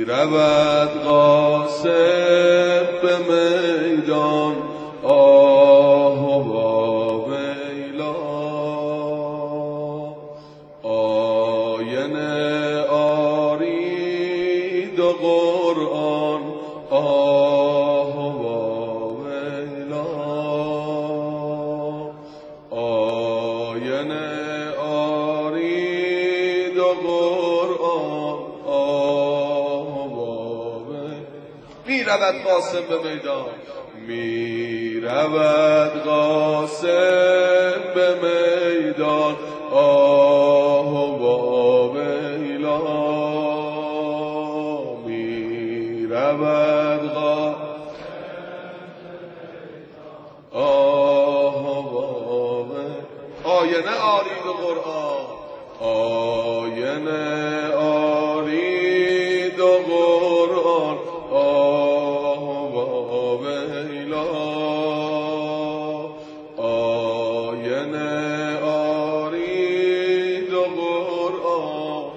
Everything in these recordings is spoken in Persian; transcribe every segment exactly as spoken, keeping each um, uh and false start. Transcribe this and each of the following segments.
رود قاسم به میدان آه و ویلا، آینه آرید و قرآن آه و ویلا، آینه آرید و قرآن آه و ویلا. می رود قاسم به میدان، می رود قاسم به میدان آه و ویلا، می رود قاسم آه و ویلا. آینه آرید و قرآن، آینه آرید و قرآن آه و ویلا، آینه آرید و قرآن.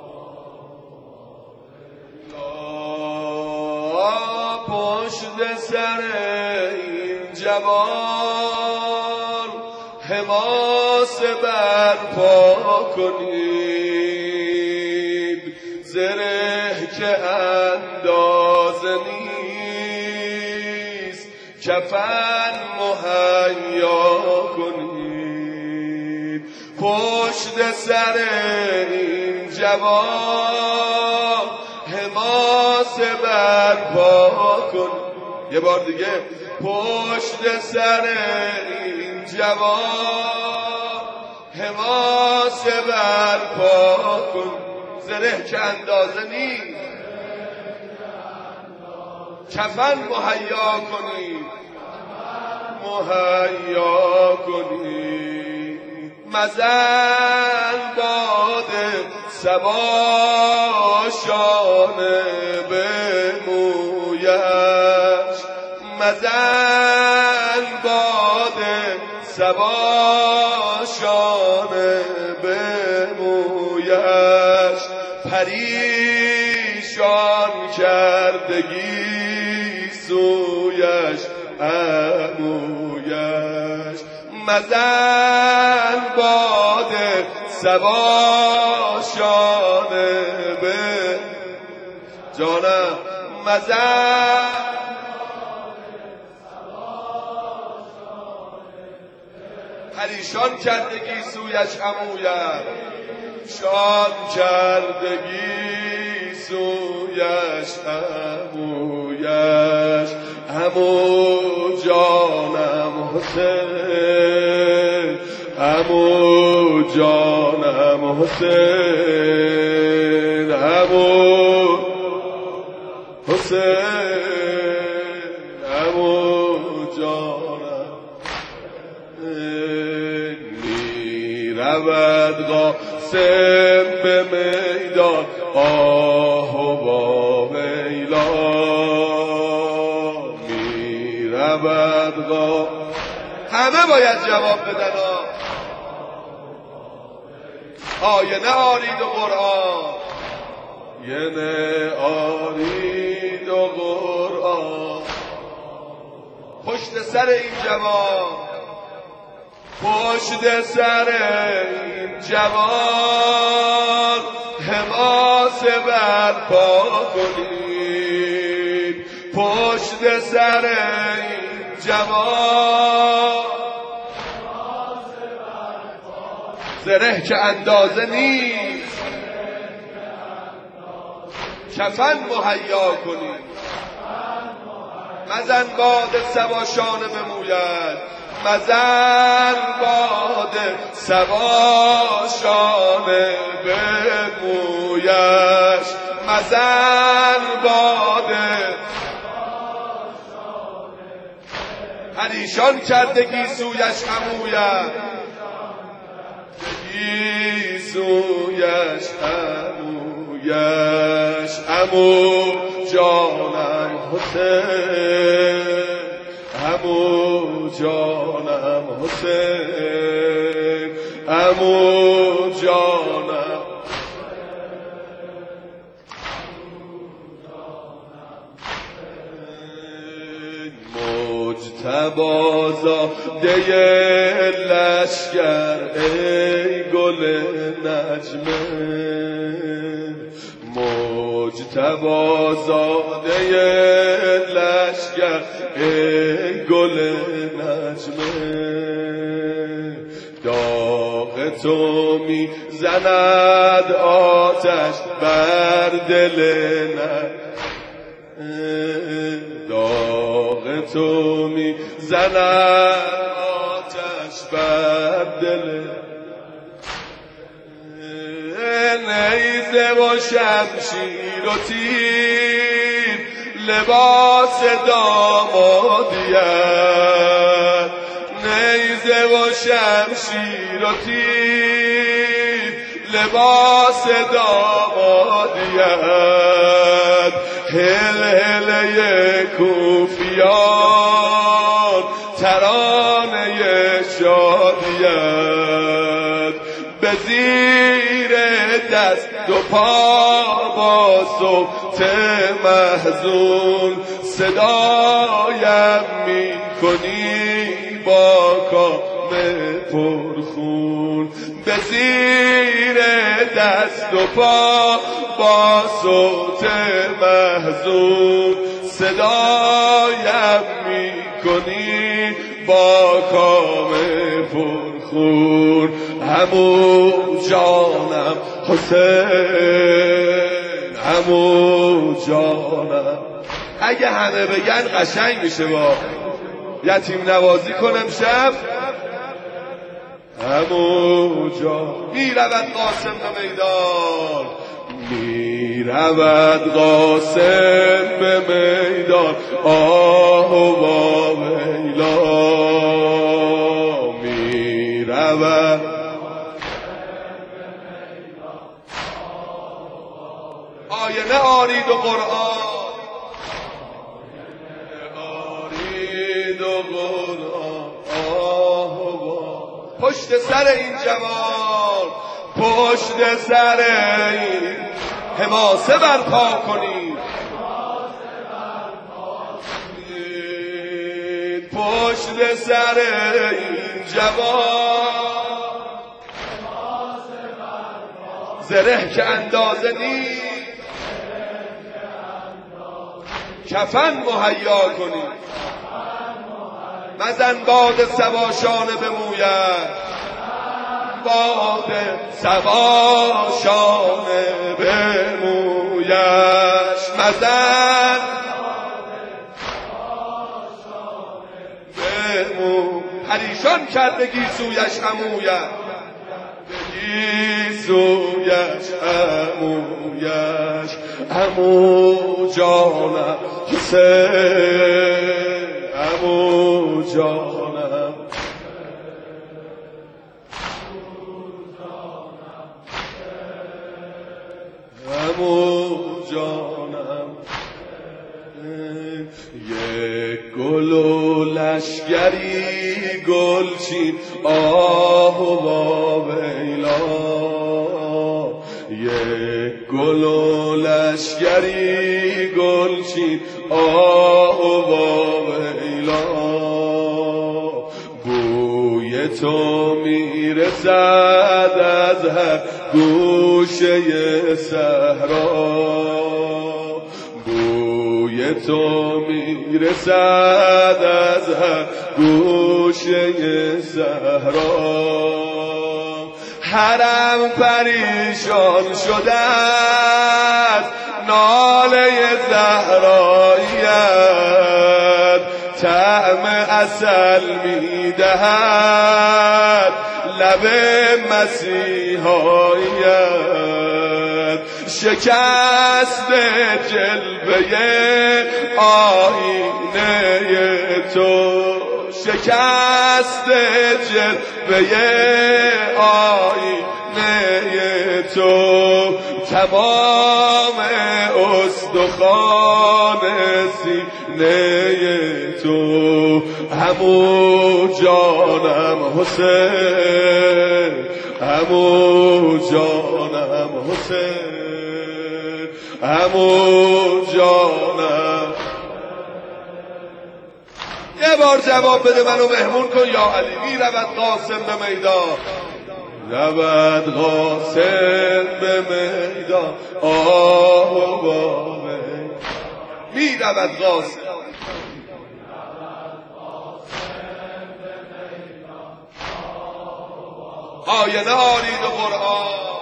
پشت سر این جوان حماس برپا کنید، زره که اندازه نیست کفن مهیا کنید. پشت سر این جوان حماس برپا کنید. یه بار دیگه، پشت سر این جوان حماس برپا کن، زره که اندازه نیست کفن مهیا کنید، مهیا کنید. مزن باد صبا شانه به مویش، مزن باد صبا شانه به مویش، پریشان کردگی سویش امویش. مزن باد صبا شانه به جانم، مزن پریشان کردگی سویش امویش، شان کردگی سویش امویش. امو جانم حسین، امو جانم حسین، امو حسین، امو جانم. می رود قاسم به میدان آه و ویلا، می رود قاسم. همه باید جواب بدن. آینه آرید و قرآن، آینه آرید و قرآن. پشت سر این جوان، پشت سر این جوان حماس برپا کنید. پشت سر این جوان زره که اندازه نیست کفن مهیا کنید. مزن باد صبا شانه بموید، مزن باد صبا شانه بمویش، مزن باد پریشان کردگی سویش امویش، دگی سویش امویش. امو جانم حسین، امو جانم حسین، امو جانم مجتبازاده لشگر ای گل نجمه مجتبازاده لشگر ای گل نجمه داغ تو می زند آتش بر دل نه داغ تو می زند آتش بر دل نیزه و شمشیر و تیر لباس دامادیت نیزه و شمشیر و تیر لباس دامادیت هل هله کوفیان ترانه شادیت به زیر دست و پا با صوت محزون صدایم می کنی با کام پرخون به زیر دست و پا با صوت محزون صدایم می کنی با کام پرخون همو جانم حسین همو جانم اگه همه بگن قشنگ میشه با یتیم نوازی کنم شب همو جا میرود قاسم به میدان میرود قاسم به میدان آه و ویلا میرود آینه آرید و قرآن آرید و قرآن آه و پشت سر این جوان پشت سر این حماسه برپا کنید پشت سر این جوان زره که اندازه نیست کفن مهیا کنید مزن باد صبا شانه به مویت باد صبا شانه به مویش مزن به مو پریشان کرده گیسویش عمویت گیسویش عمویش عمو جانم حسین عمو جانم عمو جانم یک گل و لشگری گلچین آه و ویلا یک گل و لشگری گلچین آه و ویلا بوی تو میرسد از هر گوشه صحرا بوی تو میرسد از هر گوشه صحرا حرم پریشان شده است ناله زهراییت طعم عسل میدهد لب مسیحاییت شکست جلوه آینه تو شکست جلوه آینه تو تمام استخوان سینه تو همو جانم حسین همو جانم حسین همو جانم یه بار جواب بده منو مهمون کن یا علی. می رود قاسم به میدان، رود قاسم به میدان، آه و بابه. می رود قاسم آینه آرید و قرآن،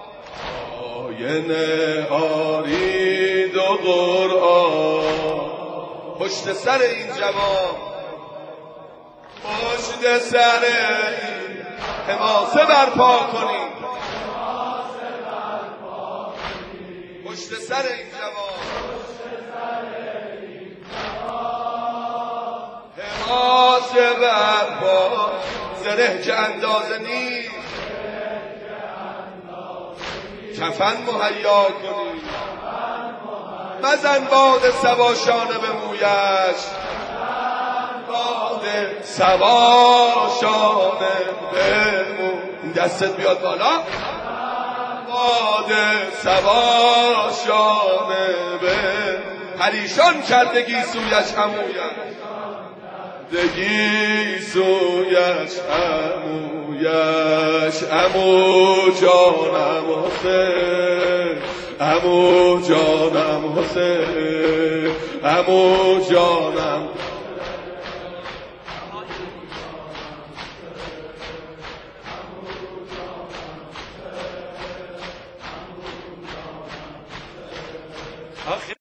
آینه آرید و قرآن. پشت سر این جوان، پشت سر این حماسه برپا کنید، پشت سر این جوان حماسه برپا. زره که اندازه نیست کفن مهیا کنید، مزن باد صبا شانه به مویش، باد صبا شانه به مویش. دستت بیاد بالا، باد صبا شانه به پریشان کرده گیسویش عمویش، گیسویش عمویش. عمو جانم حسین، عمو جانم حسین، عمو جانم